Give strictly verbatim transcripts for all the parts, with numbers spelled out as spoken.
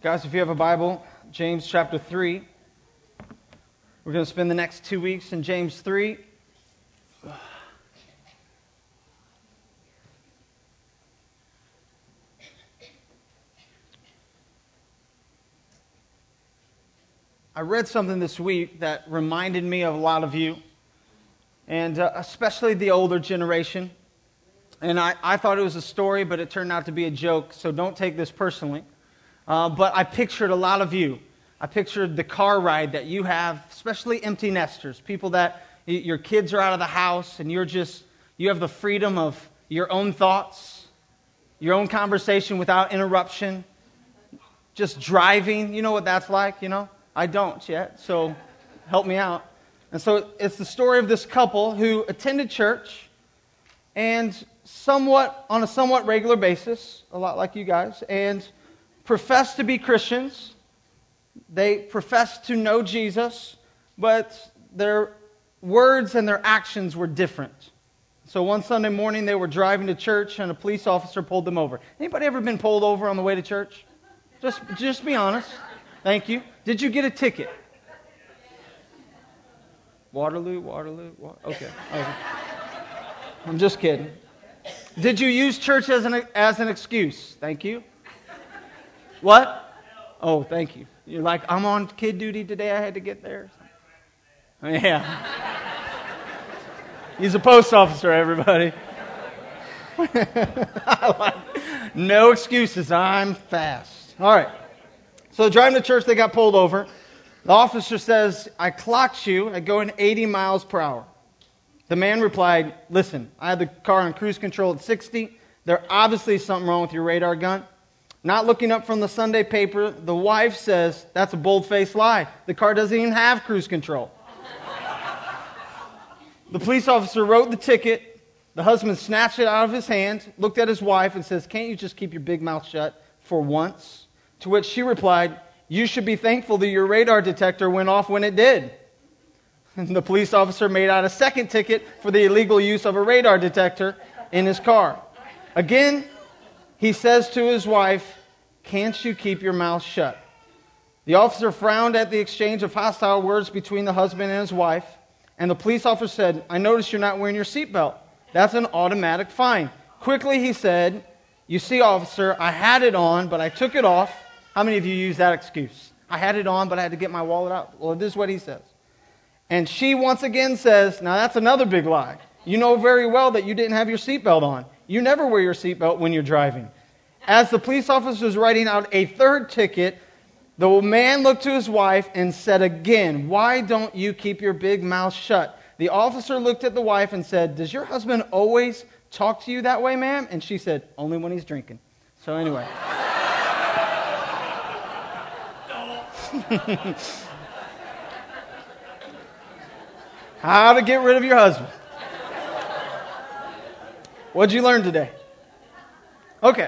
Guys, if you have a Bible, James chapter three. We're going to spend the next two weeks in James three. I read something this week that reminded me of a lot of you, and uh, especially the older generation. And I, I thought it was a story, but it turned out to be a joke, so don't take this personally. Uh, but I pictured a lot of you. I pictured the car ride that you have, especially empty nesters, people that y- your kids are out of the house and you're just, you have the freedom of your own thoughts, your own conversation without interruption, just driving. You know what that's like, you know? I don't yet, so help me out. And so it's the story of this couple who attended church and somewhat, on a somewhat regular basis, a lot like you guys, and professed to be Christians. They professed to know Jesus, but their words and their actions were different. So one Sunday morning they were driving to church and a police officer pulled them over. Anybody ever been pulled over on the way to church? Just, just be honest. Thank you. Did you get a ticket? Waterloo, Waterloo, Wa- okay. okay. I'm just kidding. Did you use church as an as an excuse? Thank you. What? Oh, thank you. You're like, I'm on kid duty today, I had to get there. Yeah. He's a post officer, everybody. No excuses, I'm fast. All right. So driving to church, they got pulled over. The officer says, I clocked you at going eighty miles per hour. The man replied, listen, I had the car on cruise control at sixty. There obviously is something wrong with your radar gun. Not looking up from the Sunday paper, the wife says, that's a bold-faced lie. The car doesn't even have cruise control. The police officer wrote the ticket. The husband snatched it out of his hand, looked at his wife, and says, can't you just keep your big mouth shut for once? To which she replied, you should be thankful that your radar detector went off when it did. And the police officer made out a second ticket for the illegal use of a radar detector in his car. Again, he says to his wife, can't you keep your mouth shut? The officer frowned at the exchange of hostile words between the husband and his wife, and the police officer said, I noticed you're not wearing your seatbelt. That's an automatic fine. Quickly he said, you see, officer, I had it on, but I took it off. How many of you use that excuse? I had it on, but I had to get my wallet out. Well, this is what he says. And she once again says, now that's another big lie. You know very well that you didn't have your seatbelt on. You never wear your seatbelt when you're driving. As the police officer was writing out a third ticket, the man looked to his wife and said again, why don't you keep your big mouth shut? The officer looked at the wife and said, does your husband always talk to you that way, ma'am? And she said, only when he's drinking. So anyway. How to get rid of your husband. What'd you learn today? Okay.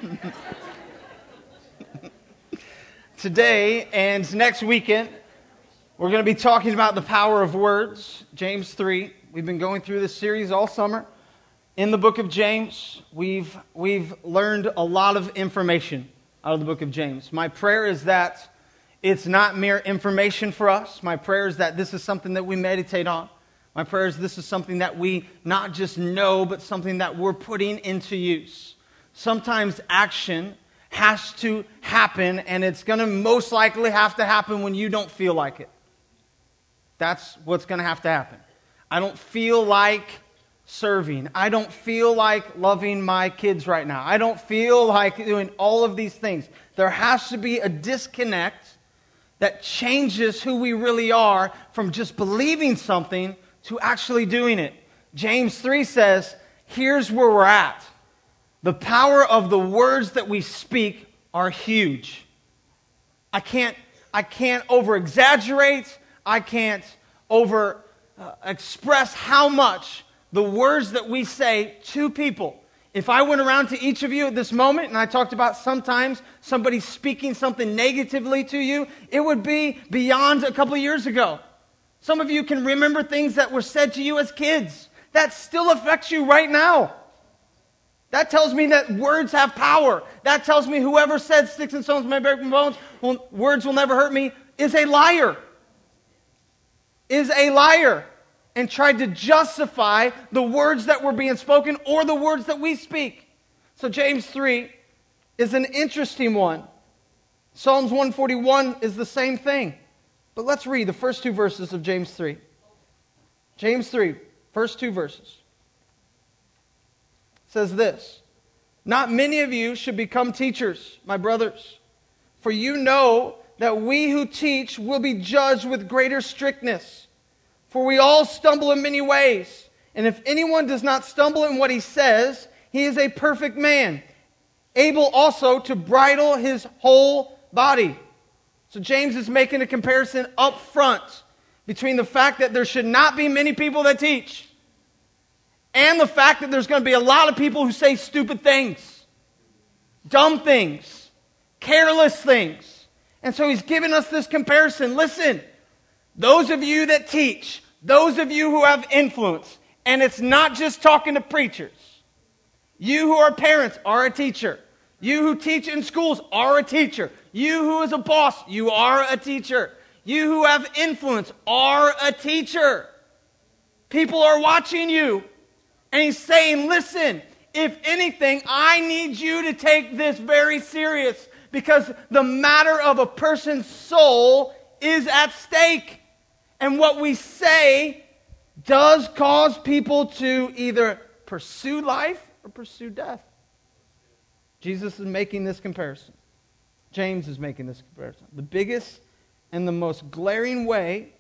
Today and next weekend, we're going to be talking about the power of words, James three. We've been going through this series all summer. In the book of James, we've we've learned a lot of information out of the book of James. My prayer is that it's not mere information for us. My prayer is that this is something that we meditate on. My prayer is this is something that we not just know, but something that we're putting into use. Sometimes action has to happen, and it's going to most likely have to happen when you don't feel like it. That's what's going to have to happen. I don't feel like serving. I don't feel like loving my kids right now. I don't feel like doing all of these things. There has to be a disconnect that changes who we really are from just believing something to actually doing it. James three says, here's where we're at. The power of the words that we speak are huge. I can't, I can't over-exaggerate. I can't over-express uh, how much the words that we say to people. If I went around to each of you at this moment and I talked about sometimes somebody speaking something negatively to you, it would be beyond a couple of years ago. Some of you can remember things that were said to you as kids. That still affects you right now. That tells me that words have power. That tells me whoever said sticks and stones may break my bones, well, words will never hurt me, is a liar. Is a liar. And tried to justify the words that were being spoken or the words that we speak. So James three is an interesting one. Psalms one forty-one is the same thing. But let's read the first two verses of James three. James three, first two verses. It says this, "Not many of you should become teachers, my brothers, for you know that we who teach will be judged with greater strictness. For we all stumble in many ways. And if anyone does not stumble in what he says, he is a perfect man, able also to bridle his whole body." So James is making a comparison up front between the fact that there should not be many people that teach and the fact that there's going to be a lot of people who say stupid things, dumb things, careless things. And so he's giving us this comparison. Listen, those of you that teach, those of you who have influence, and it's not just talking to preachers. You who are parents are a teacher. You who teach in schools are a teacher. You who is a boss, you are a teacher. You who have influence are a teacher. People are watching you. And he's saying, listen, if anything, I need you to take this very serious because the matter of a person's soul is at stake. And what we say does cause people to either pursue life or pursue death. Jesus is making this comparison. James is making this comparison. The biggest and the most glaring way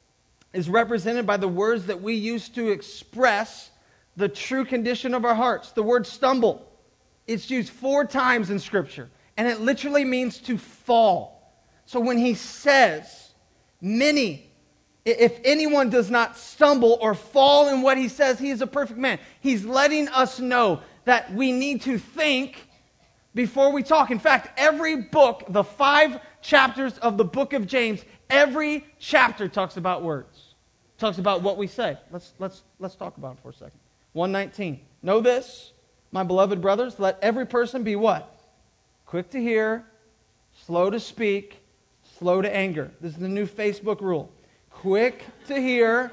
is represented by the words that we use to express the true condition of our hearts. The word stumble. It's used four times in Scripture, and it literally means to fall. So when he says, many, if anyone does not stumble or fall in what he says, he is a perfect man. He's letting us know that we need to think before we talk. In fact, every book, the five chapters of the book of James, every chapter talks about words. Talks about what we say. Let's let's let's talk about it for a second. one nineteen. Know this, my beloved brothers, let every person be what? Quick to hear, slow to speak, slow to anger. This is the new Facebook rule. Quick to hear,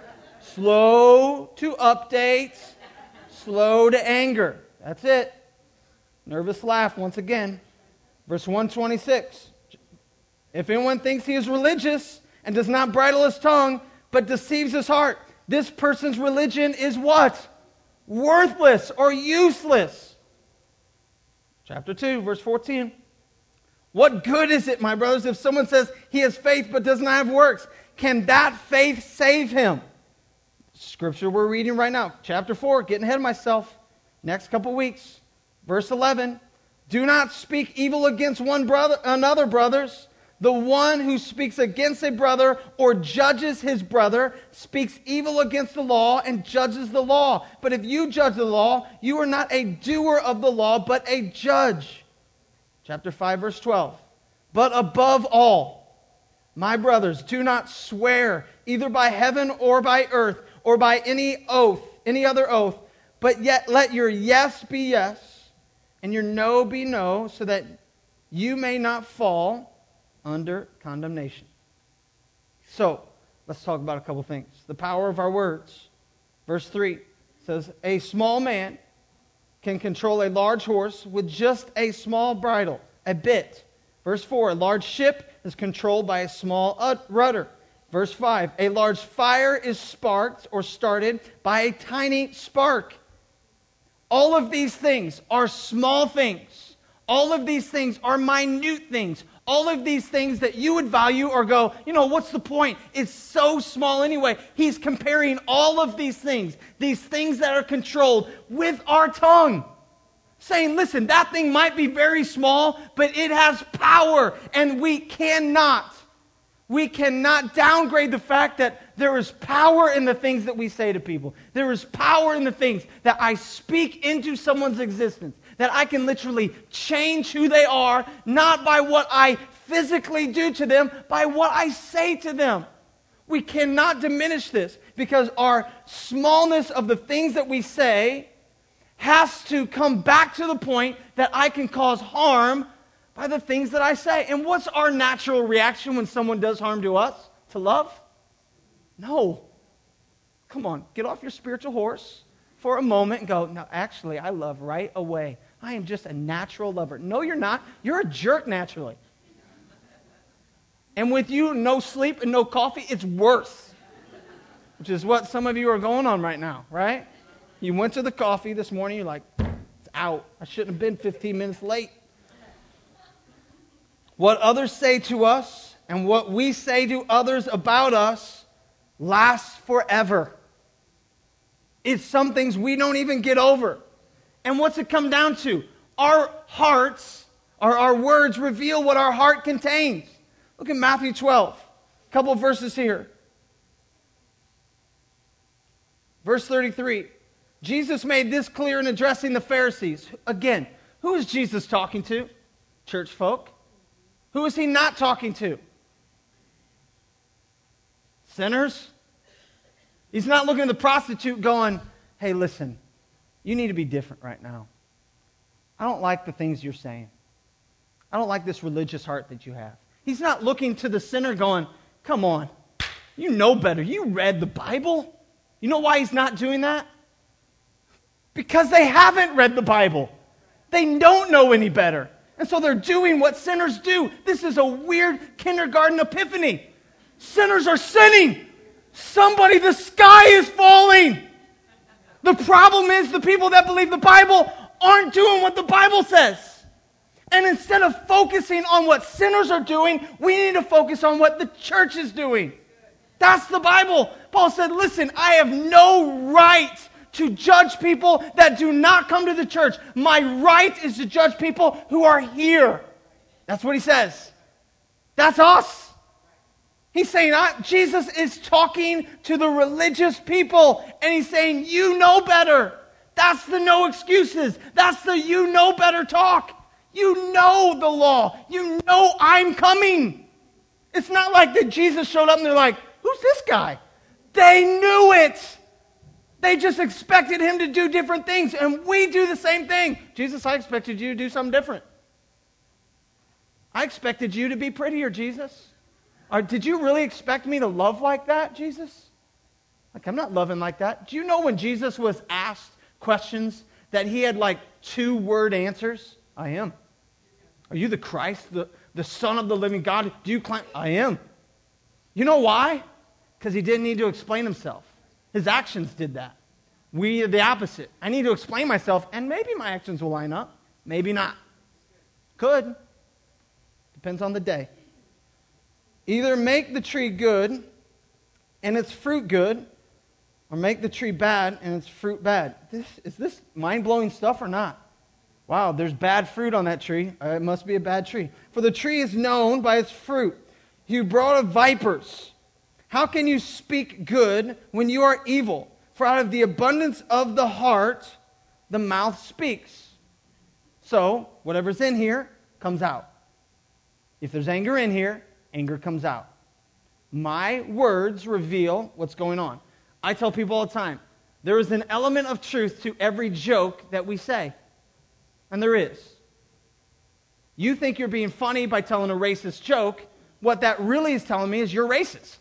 slow to update, slow to anger. That's it. Nervous laugh once again. Verse one twenty-six. If anyone thinks he is religious and does not bridle his tongue, but deceives his heart, this person's religion is what? Worthless or useless. Chapter two, verse fourteen. What good is it, my brothers, if someone says he has faith but does not have works? Can that faith save him? Scripture we're reading right now. Chapter four, getting ahead of myself. Next couple weeks. Verse eleven. Do not speak evil against one brother, another, brothers. The one who speaks against a brother or judges his brother speaks evil against the law and judges the law. But if you judge the law, you are not a doer of the law, but a judge. Chapter five, verse twelve. But above all, my brothers, do not swear either by heaven or by earth or by any oath, any other oath, but yet let your yes be yes and your no be no, so that you may not fall under condemnation. So, let's talk about a couple things. The power of our words. Verse three says, a small man can control a large horse with just a small bridle, a bit. Verse four, a large ship is controlled by a small rudder. Verse five, a large fire is sparked or started by a tiny spark. All of these things are small things. All of these things are minute things. All of these things that you would value or go, you know, what's the point? It's so small anyway. He's comparing all of these things, these things that are controlled with our tongue. Saying, listen, that thing might be very small, but it has power. And we cannot, we cannot downgrade the fact that there is power in the things that we say to people. There is power in the things that I speak into someone's existence. That I can literally change who they are, not by what I physically do to them, by what I say to them. We cannot diminish this because our smallness of the things that we say has to come back to the point that I can cause harm by the things that I say. And what's our natural reaction when someone does harm to us? To love? No. Come on, get off your spiritual horse for a moment and go, no, actually, I love right away. I am just a natural lover. No, you're not. You're a jerk naturally. And with you, no sleep and no coffee, it's worse. Which is what some of you are going on right now, right? You went to the coffee this morning, you're like, it's out. I shouldn't have been fifteen minutes late. What others say to us and what we say to others about us lasts forever. It's some things we don't even get over. And what's it come down to? Our hearts, or our words reveal what our heart contains. Look at Matthew twelve. A couple of verses here. Verse thirty-three. Jesus made this clear in addressing the Pharisees. Again, who is Jesus talking to? Church folk. Who is he not talking to? Sinners. He's not looking at the prostitute going, hey, listen, you need to be different right now. I don't like the things you're saying. I don't like this religious heart that you have. He's not looking to the sinner going, come on, you know better. You read the Bible. You know why he's not doing that? Because they haven't read the Bible. They don't know any better. And so they're doing what sinners do. This is a weird kindergarten epiphany. Sinners are sinning. Somebody, the sky is falling. The problem is the people that believe the Bible aren't doing what the Bible says. And instead of focusing on what sinners are doing, we need to focus on what the church is doing. That's the Bible. Paul said, listen, I have no right to judge people that do not come to the church. My right is to judge people who are here. That's what he says. That's us. He's saying, uh, Jesus is talking to the religious people, and he's saying, you know better. That's the no excuses. That's the you know better talk. You know the law. You know I'm coming. It's not like that Jesus showed up and they're like, who's this guy? They knew it. They just expected him to do different things, and we do the same thing. Jesus, I expected you to do something different. I expected you to be prettier, Jesus. Or did you really expect me to love like that, Jesus? Like, I'm not loving like that. Do you know when Jesus was asked questions that he had like two-word answers? I am. Are you the Christ, the, the Son of the living God? Do you claim? I am. You know why? Because he didn't need to explain himself. His actions did that. We are the opposite. I need to explain myself, and maybe my actions will line up. Maybe not. Could. Depends on the day. Either make the tree good and its fruit good, or make the tree bad and its fruit bad. This, is this mind-blowing stuff or not? Wow, there's bad fruit on that tree. Uh, it must be a bad tree. For the tree is known by its fruit. You brought of vipers. How can you speak good when you are evil? For out of the abundance of the heart, the mouth speaks. So, whatever's in here comes out. If there's anger in here, anger comes out. My words reveal what's going on. I tell people all the time, there is an element of truth to every joke that we say. And there is. You think you're being funny by telling a racist joke. What that really is telling me is you're racist.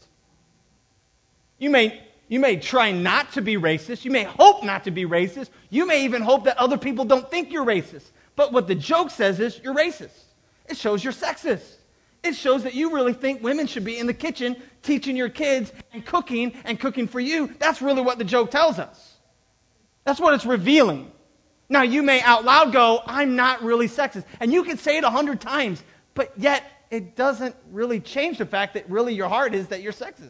You may, you may try not to be racist. You may hope not to be racist. You may even hope that other people don't think you're racist. But what the joke says is you're racist. It shows you're sexist. It shows that you really think women should be in the kitchen teaching your kids and cooking and cooking for you. That's really what the joke tells us. That's what it's revealing. Now, you may out loud go, I'm not really sexist. And you can say it a hundred times, but yet it doesn't really change the fact that really your heart is that you're sexist.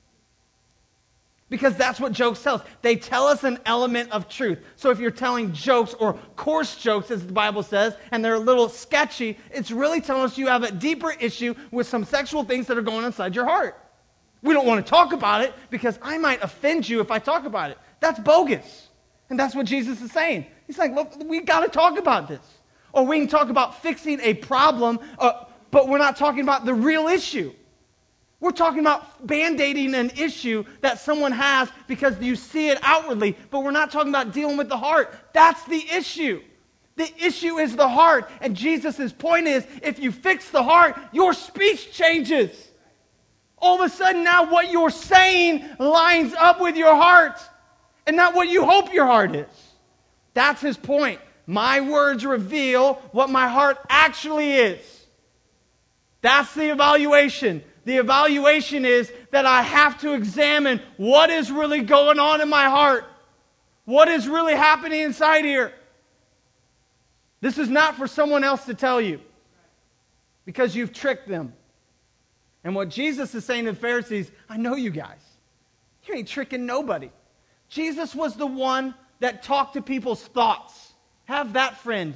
Because that's what jokes tell us. They tell us an element of truth. So if you're telling jokes or coarse jokes, as the Bible says, and they're a little sketchy, it's really telling us you have a deeper issue with some sexual things that are going inside your heart. We don't want to talk about it because I might offend you if I talk about it. That's bogus. And that's what Jesus is saying. He's like, look, we got to talk about this. Or we can talk about fixing a problem, uh, but we're not talking about the real issue. We're talking about band-aiding an issue that someone has because you see it outwardly, but we're not talking about dealing with the heart. That's the issue. The issue is the heart. And Jesus' point is, if you fix the heart, your speech changes. All of a sudden now what you're saying lines up with your heart and not what you hope your heart is. That's his point. My words reveal what my heart actually is. That's the evaluation. The evaluation is that I have to examine what is really going on in my heart. What is really happening inside here? This is not for someone else to tell you because you've tricked them. And what Jesus is saying to the Pharisees, I know you guys. You ain't tricking nobody. Jesus was the one that talked to people's thoughts. Have that friend.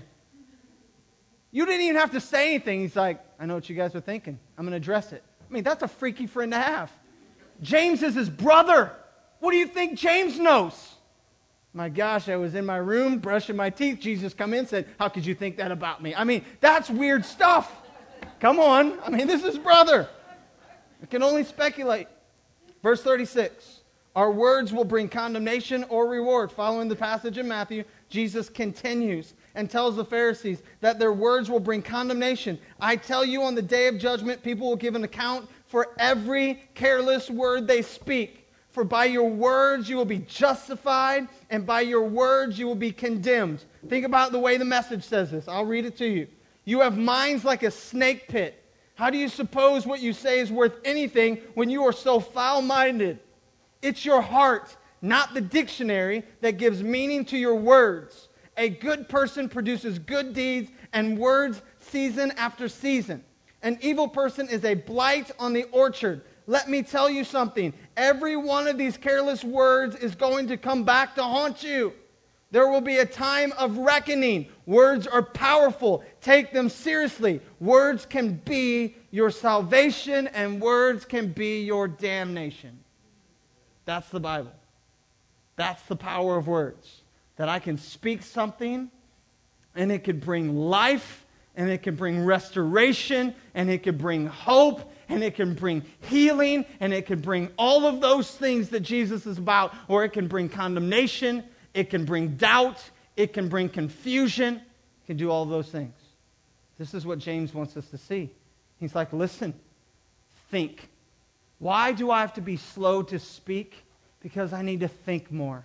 You didn't even have to say anything. He's like, I know what you guys are thinking. I'm going to address it. I mean, that's a freaky friend to have. James is his brother. What do you think James knows? My gosh, I was in my room brushing my teeth. Jesus come in and said, how could you think that about me? I mean, that's weird stuff. Come on. I mean, this is brother. I can only speculate. Verse thirty-six. Our words will bring condemnation or reward. Following the passage in Matthew, Jesus continues and tells the Pharisees that their words will bring condemnation. I tell you, on the day of judgment, people will give an account for every careless word they speak. For by your words you will be justified, and by your words you will be condemned. Think about the way the Message says this. I'll read it to you. You have minds like a snake pit. How do you suppose what you say is worth anything when you are so foul-minded? It's your heart, not the dictionary, that gives meaning to your words. A good person produces good deeds and words season after season. An evil person is a blight on the orchard. Let me tell you something. Every one of these careless words is going to come back to haunt you. There will be a time of reckoning. Words are powerful. Take them seriously. Words can be your salvation, and words can be your damnation. That's the Bible. That's the power of words. That I can speak something, and it could bring life, and it can bring restoration, and it could bring hope, and it can bring healing, and it can bring all of those things that Jesus is about. Or it can bring condemnation, it can bring doubt, it can bring confusion, it can do all those things. This is what James wants us to see. He's like, listen, think. Why do I have to be slow to speak? Because I need to think more.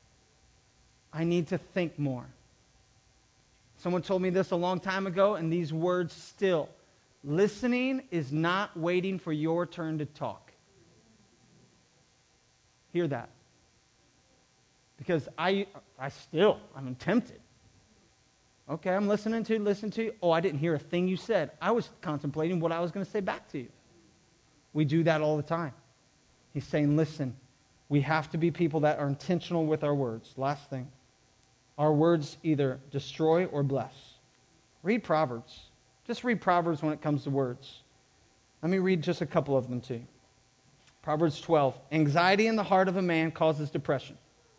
I need to think more. Someone told me this a long time ago, and these words still. Listening is not waiting for your turn to talk. Hear that. Because I I still, I'm tempted. Okay, I'm listening to you, listen to you. Oh, I didn't hear a thing you said. I was contemplating what I was going to say back to you. We do that all the time. He's saying, listen, we have to be people that are intentional with our words. Last thing. Our words either destroy or bless. Read Proverbs. Just read Proverbs when it comes to words. Let me read just a couple of them to you. Proverbs twelve. Anxiety in the heart of a man causes depression.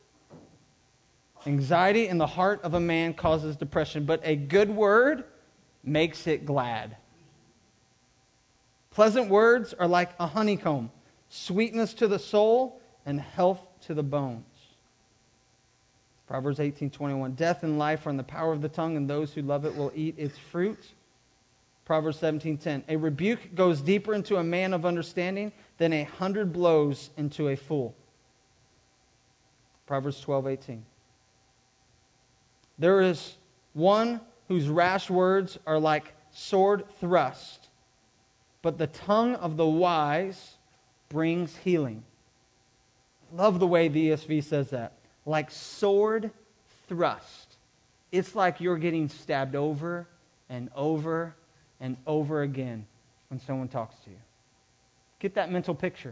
Anxiety in the heart of a man causes depression, but a good word makes it glad. Pleasant words are like a honeycomb, sweetness to the soul and health to the bones. Proverbs eighteen twenty-one. Death and life are in the power of the tongue, and those who love it will eat its fruit. Proverbs seventeen ten. A rebuke goes deeper into a man of understanding than a hundred blows into a fool. Proverbs twelve eighteen. There is one whose rash words are like sword thrust, but the tongue of the wise brings healing. I love the way the E S V says that. Like sword thrust. It's like you're getting stabbed over and over and over again when someone talks to you. Get that mental picture.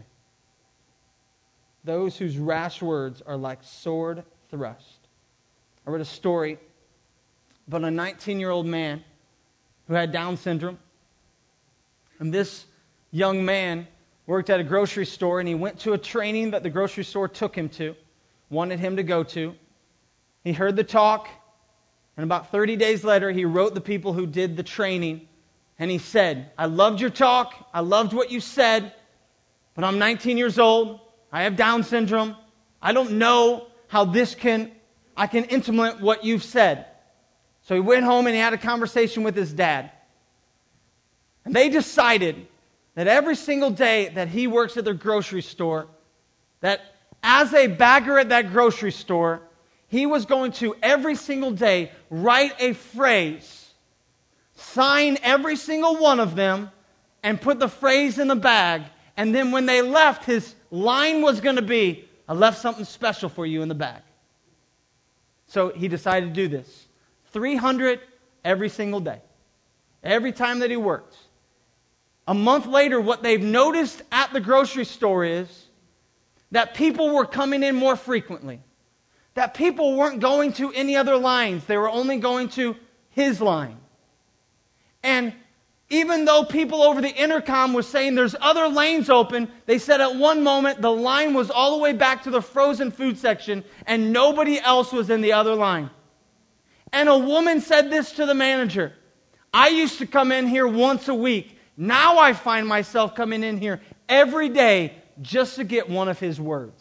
Those whose rash words are like sword thrust. I read a story about a nineteen-year-old man who had Down syndrome. And this young man worked at a grocery store, and he went to a training that the grocery store took him to, wanted him to go to. He heard the talk, and about thirty days later, he wrote the people who did the training, and he said, I loved your talk, I loved what you said, but I'm nineteen years old. I have Down syndrome. I don't know how this can, I can implement what you've said. So he went home and he had a conversation with his dad. And they decided that every single day that he works at their grocery store, that as a bagger at that grocery store, he was going to every single day write a phrase, sign every single one of them, and put the phrase in the bag. And then when they left, his line was going to be, I left something special for you in the bag. So he decided to do this. three hundred every single day. Every time that he worked. A month later, what they've noticed at the grocery store is that people were coming in more frequently. That people weren't going to any other lines. They were only going to his line. And even though people over the intercom were saying there's other lanes open, they said at one moment the line was all the way back to the frozen food section and nobody else was in the other line. And a woman said this to the manager, I used to come in here once a week. Now I find myself coming in here every day just to get one of his words.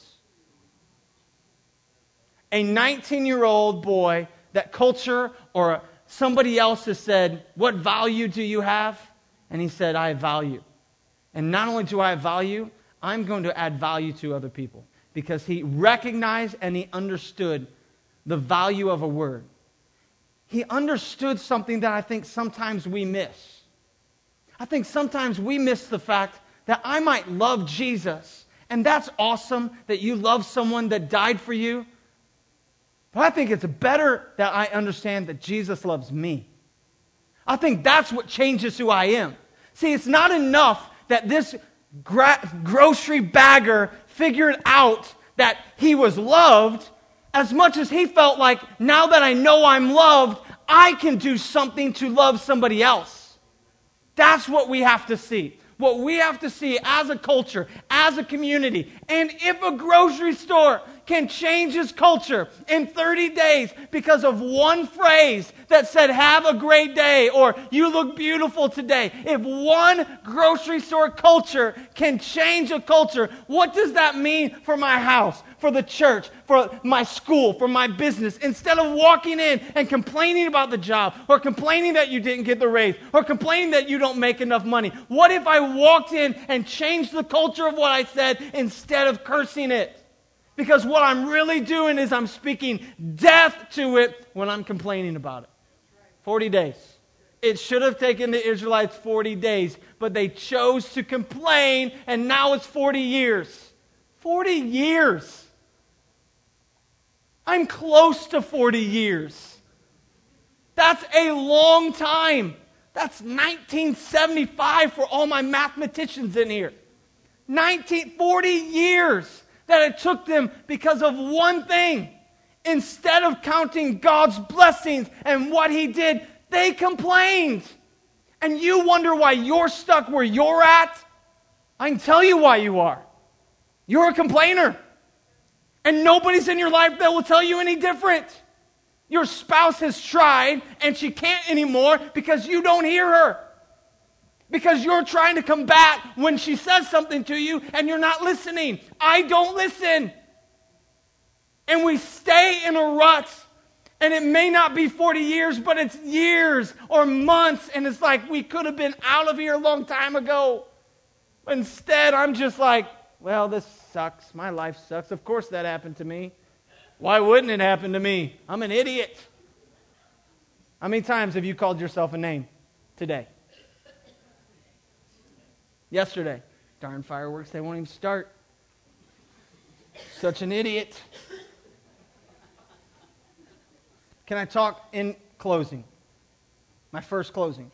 A nineteen-year-old boy that culture or somebody else has said, what value do you have? And he said, I have value. And not only do I have value, I'm going to add value to other people. Because he recognized and he understood the value of a word. He understood something that I think sometimes we miss. I think sometimes we miss the fact that I might love Jesus. And that's awesome that you love someone that died for you. But I think it's better that I understand that Jesus loves me. I think that's what changes who I am. See, it's not enough that this gra- grocery bagger figured out that he was loved, as much as he felt like, now that I know I'm loved, I can do something to love somebody else. That's what we have to see. What we have to see as a culture, as a community. And if a grocery store can change its culture in thirty days because of one phrase that said, have a great day, or you look beautiful today. If one grocery store culture can change a culture, what does that mean for my house, for the church, for my school, for my business? Instead of walking in and complaining about the job, or complaining that you didn't get the raise, or complaining that you don't make enough money, what if I walked in and changed the culture of what I said instead of cursing it? Because what I'm really doing is I'm speaking death to it when I'm complaining about it. forty days. It should have taken the Israelites forty days, but they chose to complain, and now it's forty years. forty years. I'm close to forty years. That's a long time. That's nineteen seventy-five for all my mathematicians in here. nineteen, forty years that it took them because of one thing. Instead of counting God's blessings and what He did, they complained. And you wonder why you're stuck where you're at? I can tell you why you are. You're a complainer. And nobody's in your life that will tell you any different. Your spouse has tried and she can't anymore because you don't hear her. Because you're trying to combat when she says something to you and you're not listening. I don't listen. And we stay in a rut. And it may not be forty years, but it's years or months. And it's like we could have been out of here a long time ago. Instead, I'm just like, well, this sucks. My life sucks. Of course that happened to me. Why wouldn't it happen to me? I'm an idiot. How many times have you called yourself a name today? Yesterday. Darn fireworks, they won't even start. Such an idiot. Can I talk in closing? My first closing.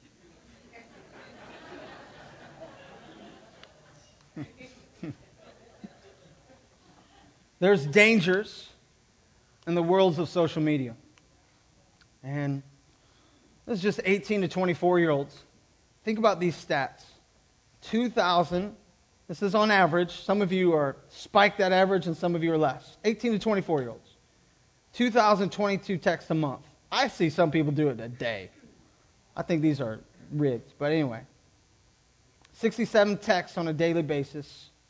There's dangers in the worlds of social media. And this is just eighteen to twenty-four year olds. Think about these stats. two thousand, this is on average. Some of you are spiked that average and some of you are less. eighteen to twenty-four year olds. two thousand twenty-two texts a month. I see some people do it a day. I think these are rigged. But anyway. sixty-seven texts on a daily basis.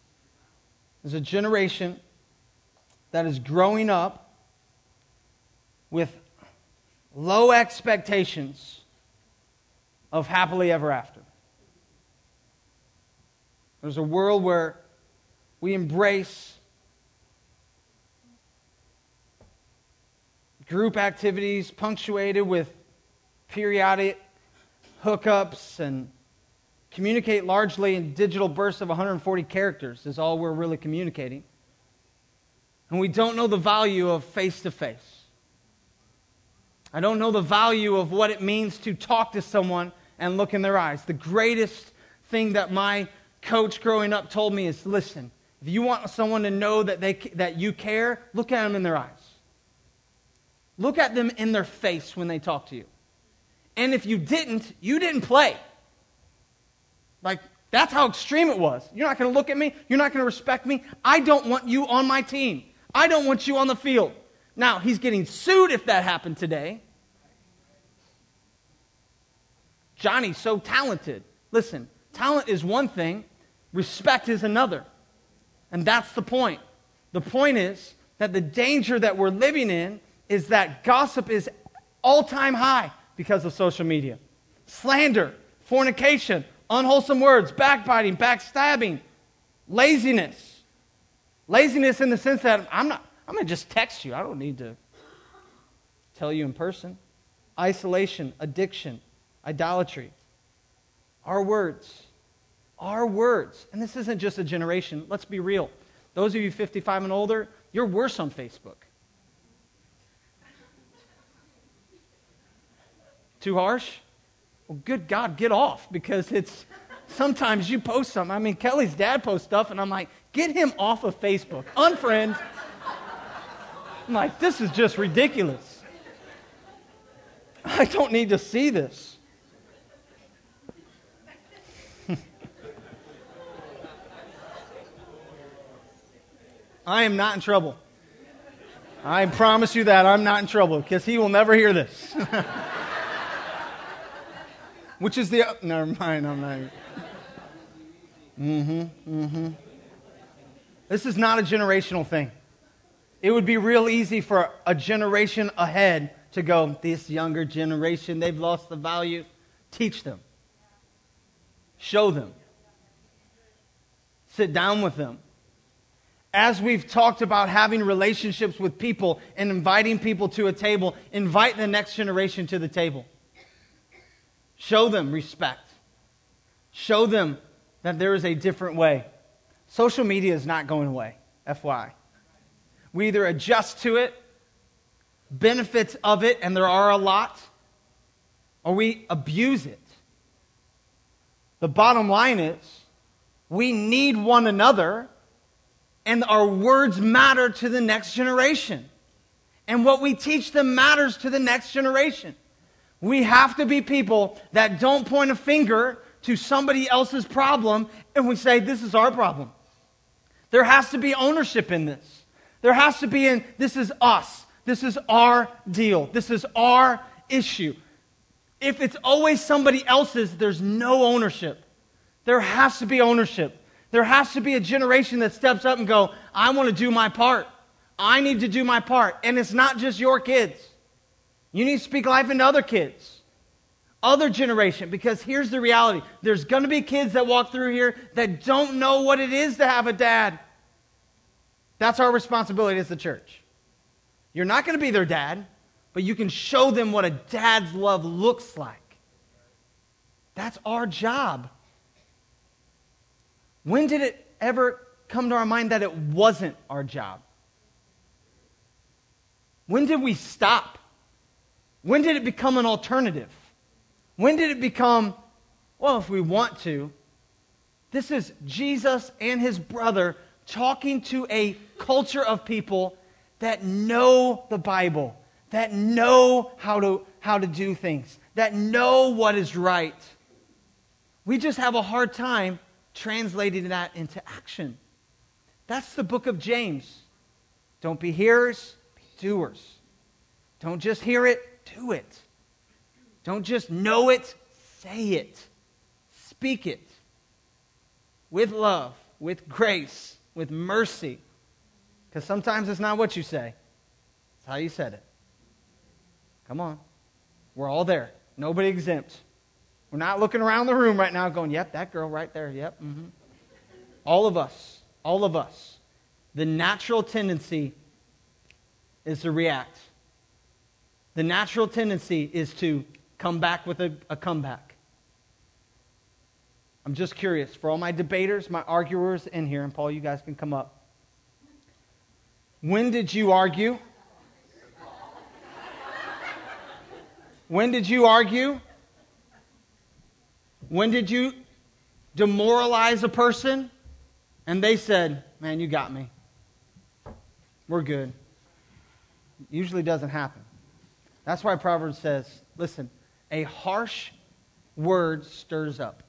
is a generation that is growing up with low expectations of happily ever after. There's a world where we embrace group activities punctuated with periodic hookups and communicate largely in digital bursts of one hundred forty characters is all we're really communicating. And we don't know the value of face-to-face. I don't know the value of what it means to talk to someone and look in their eyes. The greatest thing that my coach growing up told me is, listen, if you want someone to know that they that you care, look at them in their eyes. Look at them in their face when they talk to you. And if you didn't, you didn't play. Like, that's how extreme it was. You're not going to look at me. You're not going to respect me. I don't want you on my team. I don't want you on the field. Now, he's getting sued if that happened today. Johnny's so talented. Listen, talent is one thing. Respect is another. And that's the point. The point is that the danger that we're living in is that gossip is all-time high because of social media. Slander, fornication, unwholesome words, backbiting, backstabbing, laziness. Laziness in the sense that I'm not, I'm going to just text you. I don't need to tell you in person. Isolation, addiction, idolatry. Our words. Our words. And this isn't just a generation. Let's be real. Those of you fifty-five and older, you're worse on Facebook. Too harsh? Well, good God, get off, because it's sometimes you post something. I mean, Kelly's dad posts stuff, and I'm like, get him off of Facebook. Unfriend. I'm like, this is just ridiculous. I don't need to see this. I am not in trouble. I promise you that I'm not in trouble, because he will never hear this. Which is the... Never mind, I'm not... Mm-hmm, mm-hmm. This is not a generational thing. It would be real easy for a generation ahead to go, this younger generation, they've lost the value. Teach them. Show them. Sit down with them. As we've talked about having relationships with people and inviting people to a table, invite the next generation to the table. Show them respect. Show them that there is a different way. Social media is not going away, F Y I. We either adjust to it, benefits of it, and there are a lot, or we abuse it. The bottom line is, we need one another, and our words matter to the next generation. And what we teach them matters to the next generation. We have to be people that don't point a finger to somebody else's problem and we say, this is our problem. There has to be ownership in this. There has to be in, this is us. This is our deal. This is our issue. If it's always somebody else's, there's no ownership. There has to be ownership. There has to be a generation that steps up and go, I want to do my part. I need to do my part. And it's not just your kids. You need to speak life into other kids. Other generation. Because here's the reality. There's going to be kids that walk through here that don't know what it is to have a dad. That's our responsibility as the church. You're not going to be their dad, but you can show them what a dad's love looks like. That's our job. When did it ever come to our mind that it wasn't our job? When did we stop? When did it become an alternative? When did it become, well, if we want to, this is Jesus and his brother talking to a culture of people that know the Bible, that know how to, how to do things, that know what is right. We just have a hard time translating that into action. That's the book of James. Don't be hearers, be doers. Don't just hear it, do it. Don't just know it, say it. Speak it. With love, with grace, with mercy. Because sometimes it's not what you say. It's how you said it. Come on. We're all there. Nobody exempt. We're not looking around the room right now going, yep, that girl right there, yep. Mm-hmm. All of us. All of us. The natural tendency is to react. The natural tendency is to come back with a, a comeback. I'm just curious, for all my debaters, my arguers in here, and Paul, you guys can come up. When did you argue? When did you argue? When did you demoralize a person and they said, man, you got me. We're good. Usually doesn't happen. That's why Proverbs says, listen, a harsh word stirs up.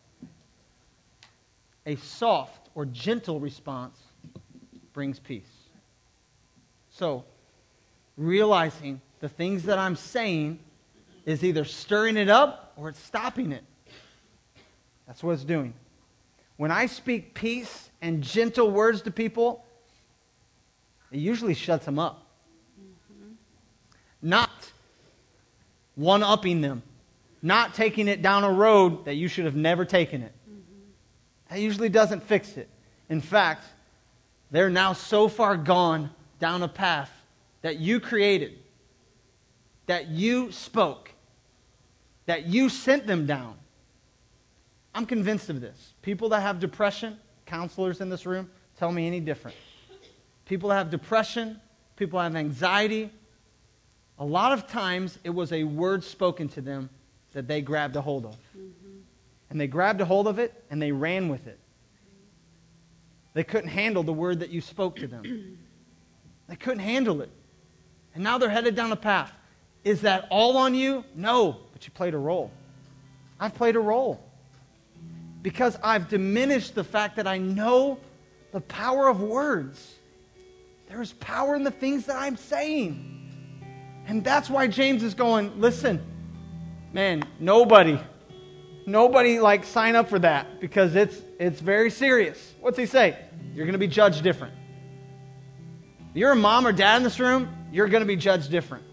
A soft or gentle response brings peace. So, realizing the things that I'm saying is either stirring it up or it's stopping it. That's what it's doing. When I speak peace and gentle words to people, it usually shuts them up. Mm-hmm. Not one-upping them. Not taking it down a road that you should have never taken it. That usually doesn't fix it. In fact, they're now so far gone down a path that you created, that you spoke, that you sent them down. I'm convinced of this. People that have depression, counselors in this room, tell me any different. People that have depression, people that have anxiety, a lot of times it was a word spoken to them that they grabbed a hold of. Mm-hmm. And they grabbed a hold of it, and they ran with it. They couldn't handle the word that you spoke to them. They couldn't handle it. And now they're headed down a path. Is that all on you? No, but you played a role. I've played a role. Because I've diminished the fact that I know the power of words. There is power in the things that I'm saying. And that's why James is going, listen, man, nobody... Nobody, like, sign up for that because it's it's very serious. What's he say? You're going to be judged different. If you're a mom or dad in this room, you're going to be judged different.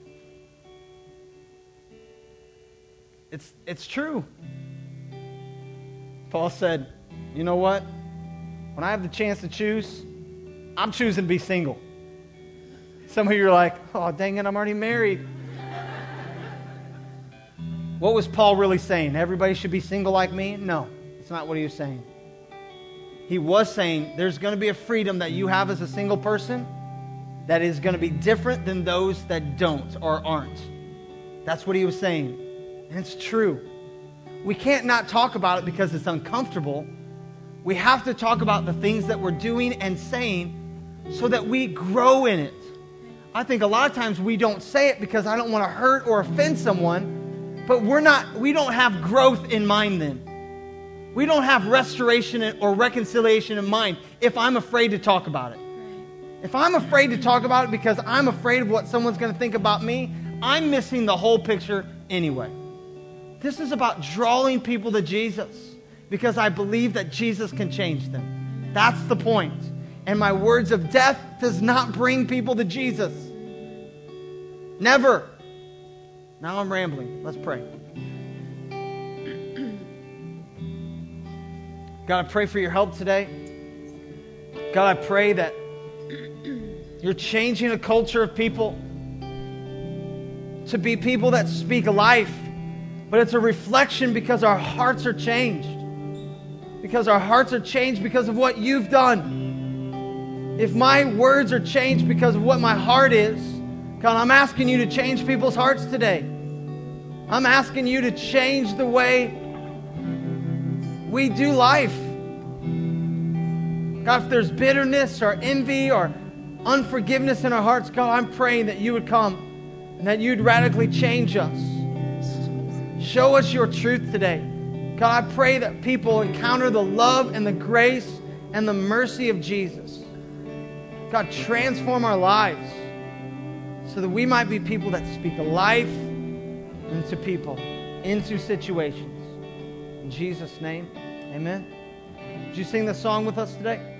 It's it's true. Paul said, you know what? When I have the chance to choose, I'm choosing to be single. Some of you are like, oh, dang it, I'm already married. What was Paul really saying? Everybody should be single like me? No, it's not what he was saying. He was saying there's going to be a freedom that you have as a single person that is going to be different than those that don't or aren't. That's what he was saying. And it's true. We can't not talk about it because it's uncomfortable. We have to talk about the things that we're doing and saying so that we grow in it. I think a lot of times we don't say it because I don't want to hurt or offend someone. But we're not, we don't have growth in mind then. We don't have restoration or reconciliation in mind if I'm afraid to talk about it. If I'm afraid to talk about it because I'm afraid of what someone's going to think about me, I'm missing the whole picture anyway. This is about drawing people to Jesus because I believe that Jesus can change them. That's the point. And my words of death does not bring people to Jesus. Never. Now I'm rambling. Let's pray. God, I pray for your help today. God, I pray that you're changing a culture of people to be people that speak life, but it's a reflection because our hearts are changed. Because our hearts are changed because of what you've done. If my words are changed because of what my heart is, God, I'm asking you to change people's hearts today. I'm asking you to change the way we do life. God, if there's bitterness or envy or unforgiveness in our hearts, God, I'm praying that you would come and that you'd radically change us. Show us your truth today. God, I pray that people encounter the love and the grace and the mercy of Jesus. God, transform our lives so that we might be people that speak life into people, into situations. In Jesus' name, amen. Did you sing this song with us today?